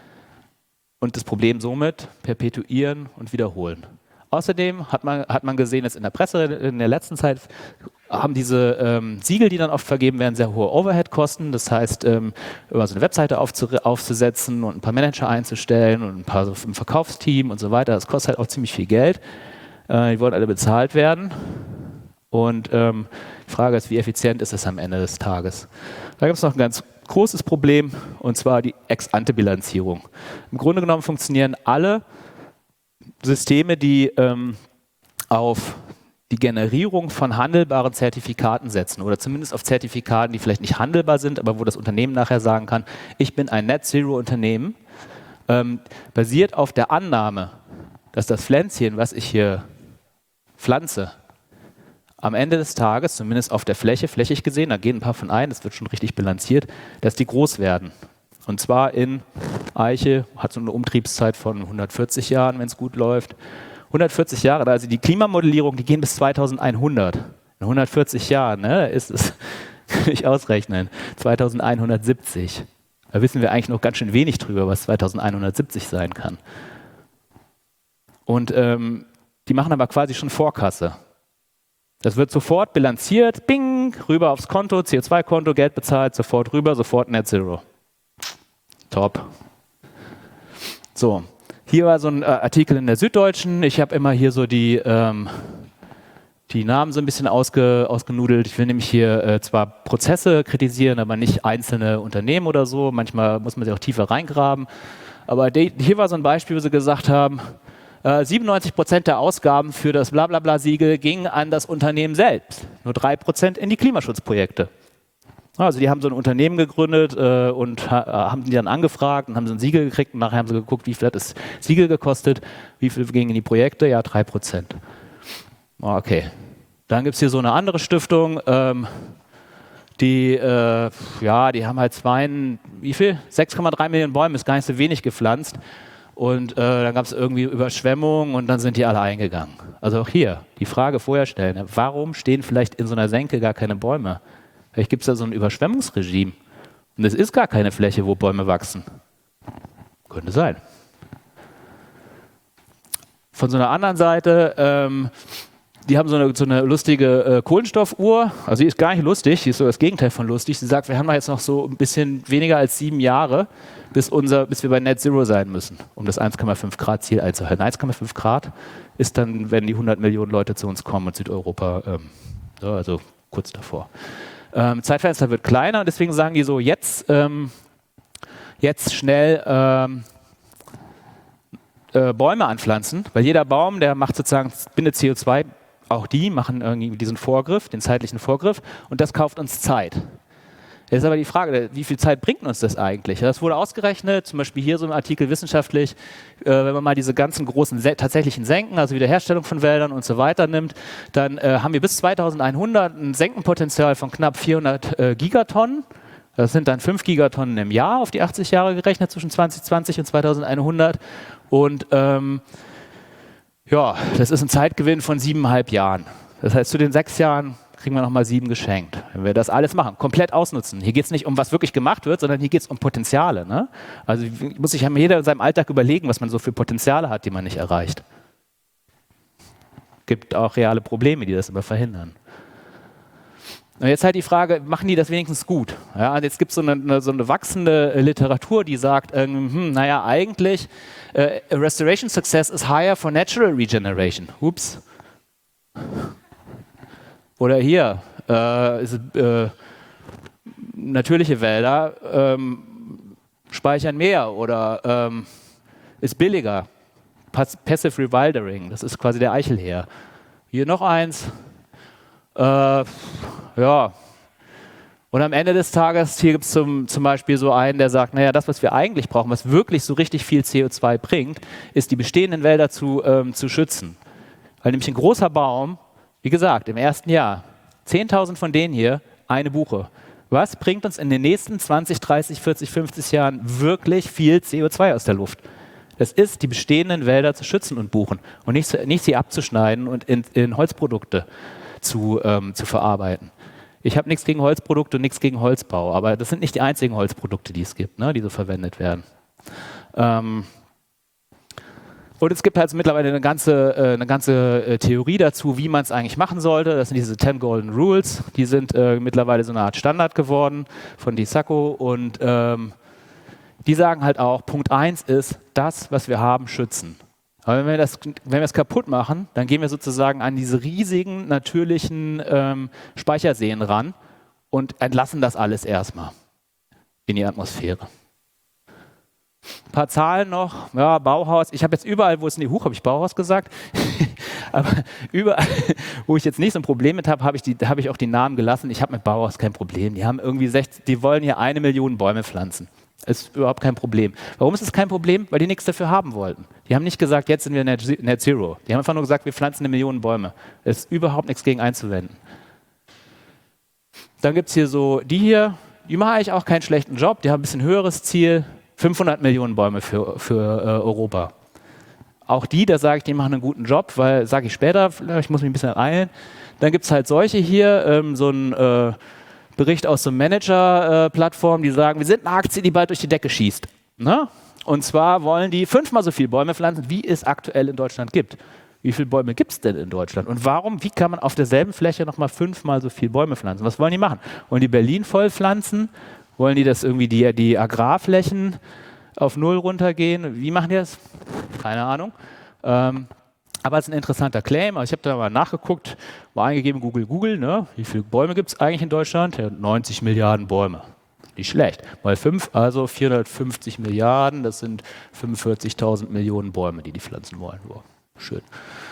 Und das Problem somit perpetuieren und wiederholen. Außerdem hat man, hat man gesehen, dass in der Presse in der letzten Zeit haben diese ähm, Siegel, die dann oft vergeben werden, sehr hohe Overhead-Kosten. Das heißt, ähm, über so eine Webseite aufzu aufzusetzen und ein paar Manager einzustellen und ein paar so im Verkaufsteam und so weiter, das kostet halt auch ziemlich viel Geld. Äh, die wollen alle bezahlt werden. Und ähm, die Frage ist, wie effizient ist es am Ende des Tages? Da gibt es noch ein ganz großes Problem, und zwar die Ex-ante-Bilanzierung. Im Grunde genommen funktionieren alle Systeme, die ähm, auf die Generierung von handelbaren Zertifikaten setzen oder zumindest auf Zertifikaten, die vielleicht nicht handelbar sind, aber wo das Unternehmen nachher sagen kann, ich bin ein Net-Zero-Unternehmen, ähm, basiert auf der Annahme, dass das Pflänzchen, was ich hier pflanze, am Ende des Tages, zumindest auf der Fläche, flächig gesehen, da gehen ein paar von ein, das wird schon richtig bilanziert, dass die groß werden. Und zwar in Eiche, hat so eine Umtriebszeit von hundertvierzig Jahren, wenn es gut läuft. hundertvierzig Jahre, also die Klimamodellierung, die gehen bis zweitausendeinhundert. In hundertvierzig Jahren, ne, da ist es, kann ich ausrechnen, zweitausendeinhundertsiebzig. Da wissen wir eigentlich noch ganz schön wenig drüber, was zweitausendeinhundertsiebzig sein kann. Und ähm, die machen aber quasi schon Vorkasse. Das wird sofort bilanziert, bing, rüber aufs Konto, C O zwei Konto, Geld bezahlt, sofort rüber, sofort Net Zero. Top. So, hier war so ein äh, Artikel in der Süddeutschen. Ich habe immer hier so die, ähm, die Namen so ein bisschen ausge, ausgenudelt. Ich will nämlich hier äh, zwar Prozesse kritisieren, aber nicht einzelne Unternehmen oder so. Manchmal muss man sich auch tiefer reingraben. Aber die, hier war so ein Beispiel, wo sie gesagt haben, siebenundneunzig Prozent der Ausgaben für das Blablabla-Siegel gingen an das Unternehmen selbst. Nur drei Prozent in die Klimaschutzprojekte. Also die haben so ein Unternehmen gegründet äh, und ha haben die dann angefragt und haben so ein Siegel gekriegt. Und nachher haben sie geguckt, wie viel hat das Siegel gekostet, wie viel gingen in die Projekte. Ja, drei Prozent. Okay. Dann gibt es hier so eine andere Stiftung, ähm, die, äh, ja, die haben halt zwei, wie viel? sechs Komma drei Millionen Bäume, ist gar nicht so wenig gepflanzt. Und äh, dann gab es irgendwie Überschwemmungen und dann sind die alle eingegangen. Also auch hier die Frage vorher stellen, warum stehen vielleicht in so einer Senke gar keine Bäume? Vielleicht gibt es da so ein Überschwemmungsregime und es ist gar keine Fläche, wo Bäume wachsen. Könnte sein. Von so einer anderen Seite, ähm, die haben so eine, so eine lustige äh, Kohlenstoffuhr, also die ist gar nicht lustig, die ist so das Gegenteil von lustig. Sie sagt, wir haben jetzt noch so ein bisschen weniger als sieben Jahre, bis, unser, bis wir bei Net Zero sein müssen, um das eins Komma fünf Grad Ziel einzuhalten. eins Komma fünf Grad ist dann, wenn die hundert Millionen Leute zu uns kommen und Südeuropa, ähm, so, also kurz davor. Ähm, Zeitfenster wird kleiner und deswegen sagen die so, jetzt, ähm, jetzt schnell ähm, äh, Bäume anpflanzen, weil jeder Baum, der macht sozusagen, bindet C O zwei, auch die machen irgendwie diesen Vorgriff, den zeitlichen Vorgriff, und das kauft uns Zeit. Jetzt ist aber die Frage, wie viel Zeit bringt uns das eigentlich? Das wurde ausgerechnet, zum Beispiel hier so im Artikel wissenschaftlich, äh, wenn man mal diese ganzen großen tatsächlichen Senken, also Wiederherstellung von Wäldern und so weiter nimmt, dann äh, haben wir bis zweitausendeinhundert ein Senkenpotenzial von knapp vierhundert äh, Gigatonnen. Das sind dann fünf Gigatonnen im Jahr auf die achtzig Jahre gerechnet zwischen zwanzig zwanzig und zweitausendeinhundert. Und ähm, ja, das ist ein Zeitgewinn von siebeneinhalb Jahren. Das heißt, zu den sechs Jahren kriegen wir nochmal sieben geschenkt. Wenn wir das alles machen, komplett ausnutzen. Hier geht es nicht um, was wirklich gemacht wird, sondern hier geht es um Potenziale. Ne? Also muss sich jeder in seinem Alltag überlegen, was man so für Potenziale hat, die man nicht erreicht. Gibt auch reale Probleme, die das immer verhindern. Und jetzt halt die Frage, machen die das wenigstens gut? Ja, und jetzt gibt so es eine, so eine wachsende Literatur, die sagt, ähm, hm, naja, eigentlich äh, Restoration Success is higher for natural regeneration. Ups. Oder hier, äh, ist, äh, natürliche Wälder ähm, speichern mehr oder ähm, ist billiger. Pass Passive Rewildering, das ist quasi der Eichelheer. Hier noch eins. Äh, ja. Und am Ende des Tages, hier gibt es zum, zum Beispiel so einen, der sagt, naja, das, was wir eigentlich brauchen, was wirklich so richtig viel C O zwei bringt, ist die bestehenden Wälder zu, ähm, zu schützen. Weil nämlich ein großer Baum, wie gesagt, im ersten Jahr, zehntausend von denen hier, eine Buche. Was bringt uns in den nächsten zwanzig, dreißig, vierzig, fünfzig Jahren wirklich viel C O zwei aus der Luft? Es ist, die bestehenden Wälder zu schützen und Buchen und nicht, nicht sie abzuschneiden und in, in Holzprodukte zu, ähm, zu verarbeiten. Ich habe nichts gegen Holzprodukte und nichts gegen Holzbau, aber das sind nicht die einzigen Holzprodukte, die es gibt, ne, die so verwendet werden. Ähm, Und es gibt halt mittlerweile eine ganze, äh, eine ganze äh, Theorie dazu, wie man es eigentlich machen sollte. Das sind diese Ten Golden Rules. Die sind äh, mittlerweile so eine Art Standard geworden von DiSacco. Und ähm, die sagen halt auch, Punkt eins ist, das, was wir haben, schützen. Aber wenn wir das, wenn wir es kaputt machen, dann gehen wir sozusagen an diese riesigen, natürlichen ähm, Speicherseen ran und entlassen das alles erstmal in die Atmosphäre. Ein paar Zahlen noch, ja, Bauhaus. Ich habe jetzt überall, wo es in die Huch, habe ich Bauhaus gesagt, aber überall, wo ich jetzt nicht so ein Problem mit habe, habe ich, hab ich auch die Namen gelassen. Ich habe mit Bauhaus kein Problem. Die haben irgendwie sechzig, die wollen hier eine Million Bäume pflanzen. Ist überhaupt kein Problem. Warum ist es kein Problem? Weil die nichts dafür haben wollten. Die haben nicht gesagt, jetzt sind wir Net Zero. Die haben einfach nur gesagt, wir pflanzen eine Million Bäume. Es ist überhaupt nichts gegen einzuwenden. Dann gibt es hier so die hier, die machen eigentlich auch keinen schlechten Job. Die haben ein bisschen höheres Ziel. fünfhundert Millionen Bäume für, für äh, Europa. Auch die, da sage ich, die machen einen guten Job, weil, sage ich später, ich muss mich ein bisschen eilen. Dann gibt es halt solche hier, ähm, so ein äh, Bericht aus so einer Manager-Plattform, äh, die sagen, wir sind eine Aktie, die bald durch die Decke schießt. Ne? Und zwar wollen die fünfmal so viele Bäume pflanzen, wie es aktuell in Deutschland gibt. Wie viele Bäume gibt es denn in Deutschland? Und warum, wie kann man auf derselben Fläche nochmal fünfmal so viele Bäume pflanzen? Was wollen die machen? Wollen die Berlin voll pflanzen? Wollen die, dass irgendwie die, die Agrarflächen auf Null runtergehen? Wie machen die das? Keine Ahnung. Ähm, aber es ist ein interessanter Claim. Also ich habe da mal nachgeguckt, mal eingegeben, Google, Google, ne? Wie viele Bäume gibt es eigentlich in Deutschland? Ja, neunzig Milliarden Bäume. Nicht schlecht. Mal fünf, also vierhundertfünfzig Milliarden, das sind fünfundvierzigtausend Millionen Bäume, die die pflanzen wollen. Wow, schön.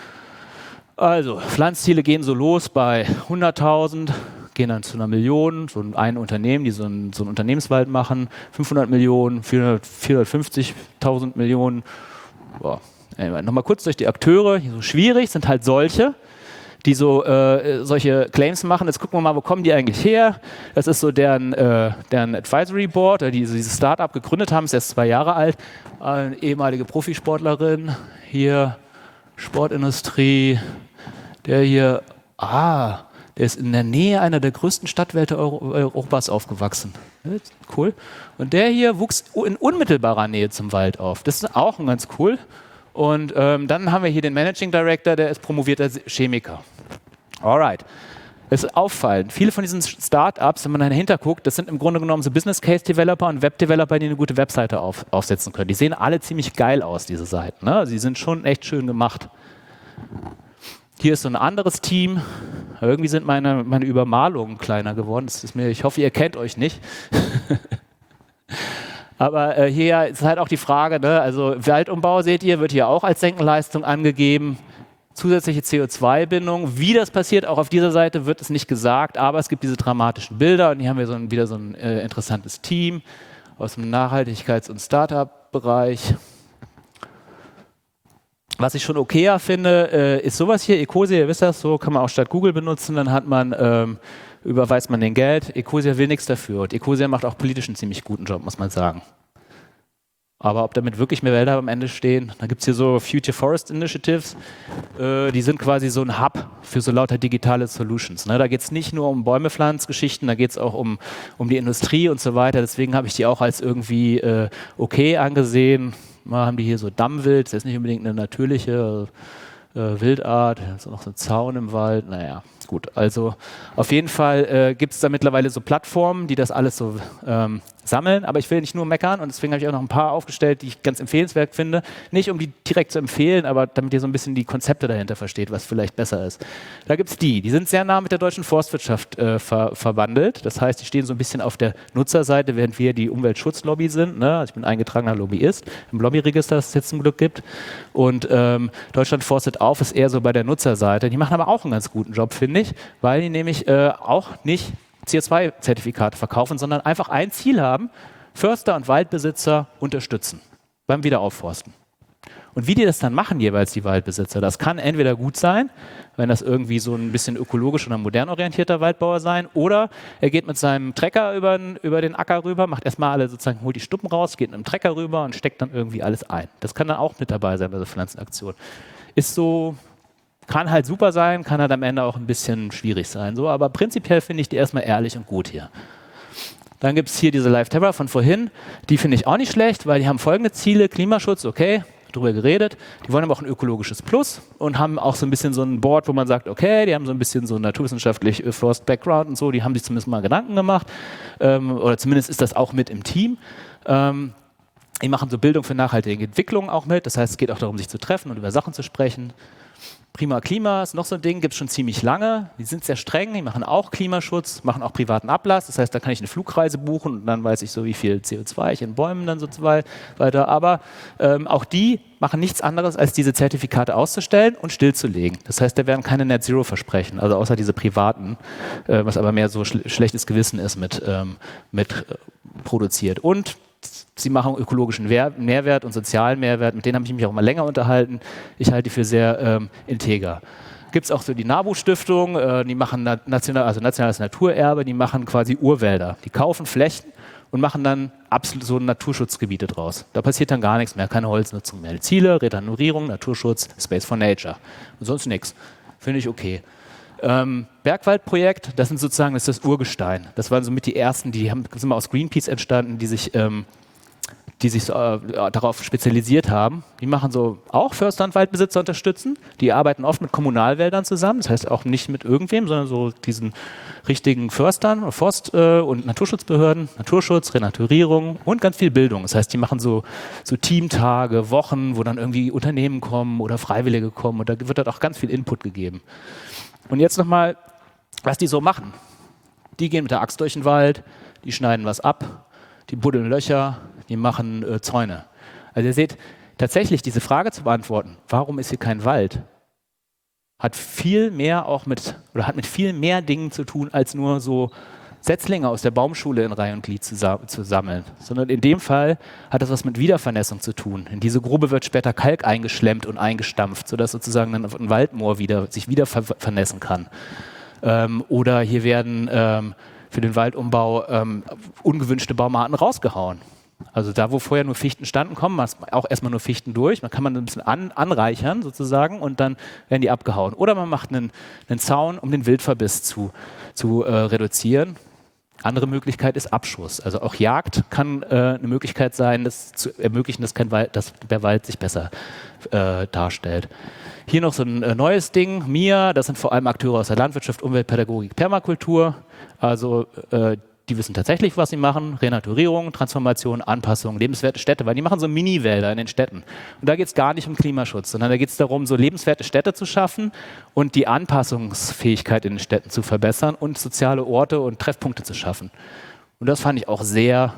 Also, Pflanzziele gehen so los bei hunderttausend. Gehen dann zu einer Million, so ein Unternehmen, die so einen, so einen Unternehmenswald machen, fünfhundert Millionen, vierhundertfünfzigtausend Millionen. Boah. Nochmal kurz durch die Akteure, die so schwierig sind halt solche, die so äh, solche Claims machen. Jetzt gucken wir mal, wo kommen die eigentlich her? Das ist so deren, äh, deren Advisory Board, die so dieses Startup gegründet haben, ist erst zwei Jahre alt, eine ehemalige Profisportlerin, hier Sportindustrie, der hier, ah, der ist in der Nähe einer der größten Stadtwälder Euro Europas aufgewachsen. Cool. Und der hier wuchs in unmittelbarer Nähe zum Wald auf. Das ist auch ganz cool. Und ähm, dann haben wir hier den Managing Director, der ist promovierter Chemiker. Alright. Es ist auffallend. Viele von diesen Startups, wenn man dahinter guckt, das sind im Grunde genommen so Business Case Developer und Web Developer, die eine gute Webseite auf, aufsetzen können. Die sehen alle ziemlich geil aus, diese Seiten. Ne? Sie sind schon echt schön gemacht. Hier ist so ein anderes Team. Irgendwie sind meine, meine Übermalungen kleiner geworden. Das ist mir, ich hoffe, ihr kennt euch nicht. Aber äh, hier ist halt auch die Frage, ne? Also Waldumbau, seht ihr, wird hier auch als Senkenleistung angegeben. Zusätzliche C O zwei Bindung. Wie das passiert, auch auf dieser Seite wird es nicht gesagt, aber es gibt diese dramatischen Bilder und hier haben wir so ein, wieder so ein äh, interessantes Team aus dem Nachhaltigkeits- und Startup-Bereich. Was ich schon okayer finde, äh, ist sowas hier, Ecosia, ihr wisst das, so kann man auch statt Google benutzen, dann hat man, ähm, überweist man den Geld. Ecosia will nichts dafür und Ecosia macht auch politisch einen ziemlich guten Job, muss man sagen. Aber ob damit wirklich mehr Wälder am Ende stehen, da gibt es hier so Future Forest Initiatives, äh, die sind quasi so ein Hub für so lauter digitale Solutions. Ne? Da geht es nicht nur um Bäumepflanzgeschichten, da geht es auch um, um die Industrie und so weiter. Deswegen habe ich die auch als irgendwie äh, okay angesehen. Mal haben die hier so Dammwild, das ist nicht unbedingt eine natürliche äh, Wildart, da ist auch noch so ein Zaun im Wald, naja. Gut, also auf jeden Fall äh, gibt es da mittlerweile so Plattformen, die das alles so ähm, sammeln, aber ich will nicht nur meckern und deswegen habe ich auch noch ein paar aufgestellt, die ich ganz empfehlenswert finde. Nicht um die direkt zu empfehlen, aber damit ihr so ein bisschen die Konzepte dahinter versteht, was vielleicht besser ist. Da gibt es die, die sind sehr nah mit der deutschen Forstwirtschaft äh, ver verwandelt. Das heißt, die stehen so ein bisschen auf der Nutzerseite, während wir die Umweltschutzlobby sind. Ne? Also ich bin eingetragener Lobbyist im Lobbyregister, das es jetzt zum Glück gibt. Und ähm, Deutschland forstet auf, ist eher so bei der Nutzerseite. Die machen aber auch einen ganz guten Job, finde ich, weil die nämlich äh, auch nicht C O zwei Zertifikate verkaufen, sondern einfach ein Ziel haben: Förster und Waldbesitzer unterstützen beim Wiederaufforsten. Und wie die das dann machen, jeweils die Waldbesitzer, das kann entweder gut sein, wenn das irgendwie so ein bisschen ökologisch oder modern orientierter Waldbauer sein, oder er geht mit seinem Trecker über den, über den Acker rüber, macht erstmal alle sozusagen, holt die Stuppen raus, geht mit dem Trecker rüber und steckt dann irgendwie alles ein. Das kann dann auch mit dabei sein bei der Pflanzenaktion. Ist so, kann halt super sein, kann halt am Ende auch ein bisschen schwierig sein. So, aber prinzipiell finde ich die erstmal ehrlich und gut hier. Dann gibt es hier diese Live Terra von vorhin. Die finde ich auch nicht schlecht, weil die haben folgende Ziele: Klimaschutz, okay, drüber geredet. Die wollen aber auch ein ökologisches Plus und haben auch so ein bisschen so ein Board, wo man sagt, okay, die haben so ein bisschen so naturwissenschaftlich Forst Background und so, die haben sich zumindest mal Gedanken gemacht. Ähm, oder zumindest ist das auch mit im Team. Ähm, die machen so Bildung für nachhaltige Entwicklung auch mit. Das heißt, es geht auch darum, sich zu treffen und über Sachen zu sprechen. Prima Klima ist noch so ein Ding, gibt es schon ziemlich lange. Die sind sehr streng, die machen auch Klimaschutz, machen auch privaten Ablass. Das heißt, da kann ich eine Flugreise buchen und dann weiß ich so, wie viel C O zwei ich in Bäumen dann so weiter. Aber ähm, auch die machen nichts anderes, als diese Zertifikate auszustellen und stillzulegen. Das heißt, da werden keine Net-Zero-Versprechen, also außer diese privaten, äh, was aber mehr so schl schlechtes Gewissen ist, mit, ähm, mit äh, produziert. Und sie machen ökologischen Mehrwert und sozialen Mehrwert. Mit denen habe ich mich auch mal länger unterhalten. Ich halte die für sehr ähm, integer. Gibt es auch so die NABU-Stiftung, äh, die machen na national, also nationales Naturerbe, die machen quasi Urwälder. Die kaufen Flächen und machen dann absolut so Naturschutzgebiete draus. Da passiert dann gar nichts mehr, keine Holznutzung mehr. Ziele, Renaturierung, Naturschutz, Space for Nature. Und sonst nichts. Finde ich okay. Ähm, Bergwaldprojekt, das sind sozusagen, das ist das Urgestein. Das waren so mit die ersten, die haben, sind mal aus Greenpeace entstanden, die sich, ähm, die sich so, äh, darauf spezialisiert haben. Die machen so auch Förster und Waldbesitzer unterstützen. Die arbeiten oft mit Kommunalwäldern zusammen, das heißt auch nicht mit irgendwem, sondern so diesen richtigen Förstern, Forst- äh, und Naturschutzbehörden, Naturschutz, Renaturierung und ganz viel Bildung. Das heißt, die machen so, so Teamtage, Wochen, wo dann irgendwie Unternehmen kommen oder Freiwillige kommen und da wird dann auch ganz viel Input gegeben. Und jetzt nochmal, was die so machen. Die gehen mit der Axt durch den Wald, die schneiden was ab, die buddeln Löcher, die machen äh, Zäune. Also ihr seht, tatsächlich diese Frage zu beantworten, warum ist hier kein Wald, hat viel mehr auch mit, oder hat mit viel mehr Dingen zu tun, als nur so Setzlinge aus der Baumschule in Reihe und Glied zu, sa zu sammeln. Sondern in dem Fall hat das was mit Wiedervernässung zu tun. In diese Grube wird später Kalk eingeschlemmt und eingestampft, sodass sozusagen dann ein Waldmoor wieder, sich wieder ver vernässen kann. Ähm, oder hier werden ähm, für den Waldumbau ähm, ungewünschte Baumarten rausgehauen. Also da, wo vorher nur Fichten standen, kommen auch erstmal nur Fichten durch. Man kann man ein bisschen an, anreichern sozusagen und dann werden die abgehauen. Oder man macht einen, einen Zaun, um den Wildverbiss zu, zu äh, reduzieren. Andere Möglichkeit ist Abschuss. Also auch Jagd kann äh, eine Möglichkeit sein, das zu ermöglichen, dass, kein Wald, dass der Wald sich besser äh, darstellt. Hier noch so ein äh, neues Ding, M I A, das sind vor allem Akteure aus der Landwirtschaft, Umweltpädagogik, Permakultur. Also äh, die wissen tatsächlich, was sie machen. Renaturierung, Transformation, Anpassung, lebenswerte Städte, weil die machen so Mini-Wälder in den Städten. Und da geht es gar nicht um Klimaschutz, sondern da geht es darum, so lebenswerte Städte zu schaffen und die Anpassungsfähigkeit in den Städten zu verbessern und soziale Orte und Treffpunkte zu schaffen. Und das fand ich auch sehr,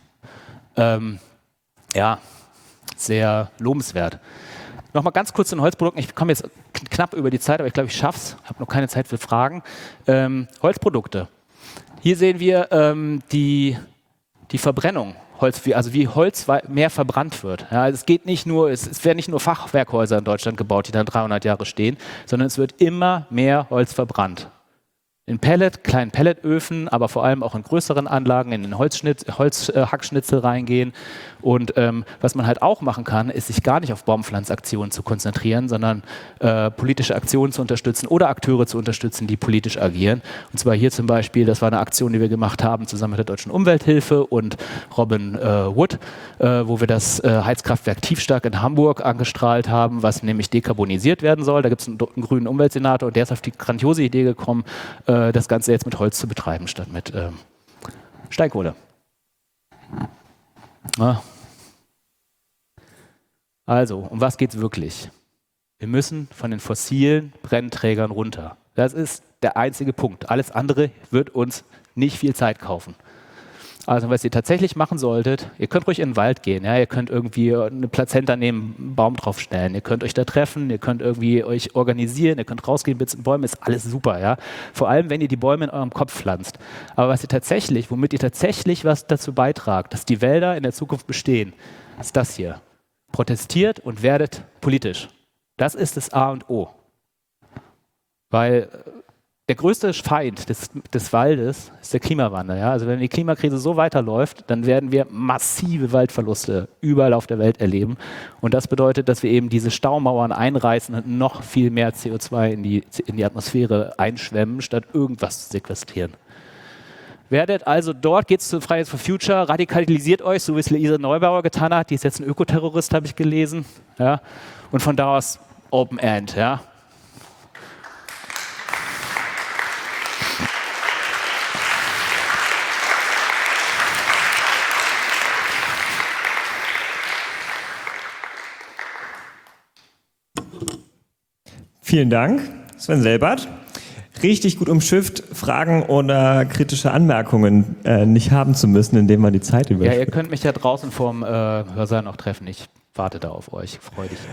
ähm, ja, sehr lobenswert. Nochmal ganz kurz zu den Holzprodukten. Ich komme jetzt knapp über die Zeit, aber ich glaube, ich schaffe es. Ich habe noch keine Zeit für Fragen. Ähm, Holzprodukte. Hier sehen wir ähm, die, die Verbrennung, Holz, also wie Holz mehr verbrannt wird. Ja, also es geht nicht nur, es, es werden nicht nur Fachwerkhäuser in Deutschland gebaut, die dann dreihundert Jahre stehen, sondern es wird immer mehr Holz verbrannt. In Pellet, kleinen Pelletöfen, aber vor allem auch in größeren Anlagen, in den Holzschnitz, Holzhackschnitzel reingehen. Und ähm, was man halt auch machen kann, ist sich gar nicht auf Baumpflanzaktionen zu konzentrieren, sondern äh, politische Aktionen zu unterstützen oder Akteure zu unterstützen, die politisch agieren. Und zwar hier zum Beispiel, das war eine Aktion, die wir gemacht haben zusammen mit der Deutschen Umwelthilfe und Robin äh, Wood, äh, wo wir das äh, Heizkraftwerk Tiefstark in Hamburg angestrahlt haben, was nämlich dekarbonisiert werden soll. Da gibt es einen, einen grünen Umweltsenator und der ist auf die grandiose Idee gekommen, äh, das Ganze jetzt mit Holz zu betreiben, statt mit ähm, Steinkohle. Ah. Also, um was geht es wirklich? Wir müssen von den fossilen Brennträgern runter. Das ist der einzige Punkt. Alles andere wird uns nicht viel Zeit kaufen. Also was ihr tatsächlich machen solltet, ihr könnt ruhig in den Wald gehen, ja? Ihr könnt irgendwie eine Plazenta nehmen, einen Baum draufstellen, ihr könnt euch da treffen, ihr könnt irgendwie euch organisieren, ihr könnt rausgehen, Bits und Bäume, ist alles super. Ja? Vor allem, wenn ihr die Bäume in eurem Kopf pflanzt. Aber was ihr tatsächlich, womit ihr tatsächlich was dazu beitragt, dass die Wälder in der Zukunft bestehen, ist das hier. Protestiert und werdet politisch. Das ist das A und O. Weil der größte Feind des, des Waldes ist der Klimawandel. Ja? Also wenn die Klimakrise so weiterläuft, dann werden wir massive Waldverluste überall auf der Welt erleben. Und das bedeutet, dass wir eben diese Staumauern einreißen und noch viel mehr C O zwei in die, in die Atmosphäre einschwemmen, statt irgendwas zu sequestrieren. Werdet also dort, geht's zu Fridays for Future, radikalisiert euch, so wie es Luisa Neubauer getan hat. Die ist jetzt ein Ökoterrorist, habe ich gelesen. Ja? Und von da aus Open End. Ja? Vielen Dank, Sven Selbert. Richtig gut umschifft, Fragen oder kritische Anmerkungen äh, nicht haben zu müssen, indem man die Zeit überschreitet. Ja, ihr könnt mich ja draußen vorm äh, Hörsaal noch treffen. Ich warte da auf euch. Freu dich.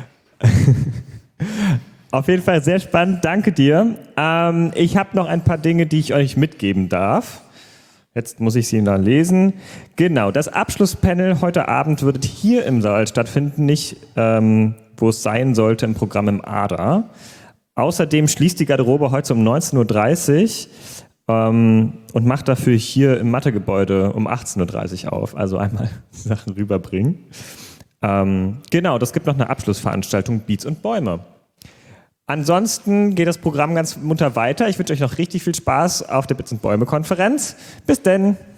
Auf jeden Fall sehr spannend. Danke dir. Ähm, ich habe noch ein paar Dinge, die ich euch mitgeben darf. Jetzt muss ich sie dann lesen. Genau, das Abschlusspanel heute Abend wird hier im Saal stattfinden, nicht ähm, wo es sein sollte im Programm im A D A. Außerdem schließt die Garderobe heute um neunzehn Uhr dreißig ähm, und macht dafür hier im Mathegebäude um achtzehn Uhr dreißig auf. Also einmal Sachen rüberbringen. Ähm, genau, das gibt noch eine Abschlussveranstaltung, Beats und Bäume. Ansonsten geht das Programm ganz munter weiter. Ich wünsche euch noch richtig viel Spaß auf der Bits und Bäume Konferenz. Bis denn!